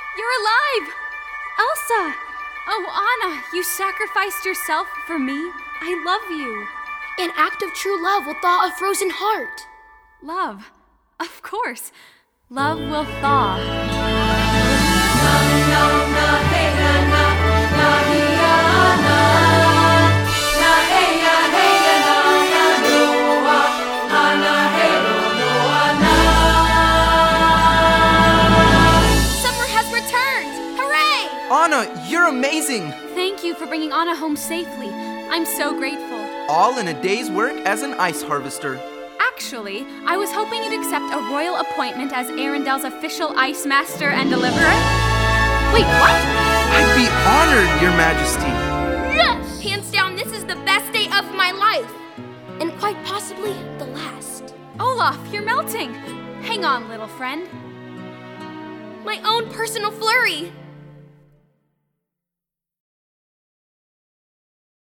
You're alive! Elsa! Oh, Anna, you sacrificed yourself for me? I love you. An act of true love will thaw a frozen heart. Love. Of course. Love will thaw. Summer has returned! Hooray! Anna, you're amazing! Thank you for bringing Anna home safely. I'm so grateful. All in a day's work as an ice harvester. Actually, I was hoping you'd accept a royal appointment as Arendelle's official ice master and deliverer. Wait, what? I'd be honored, Your Majesty. Yes! Hands down, this is the best day of my life. And quite possibly the last. Olaf, you're melting. Hang on, little friend. My own personal flurry.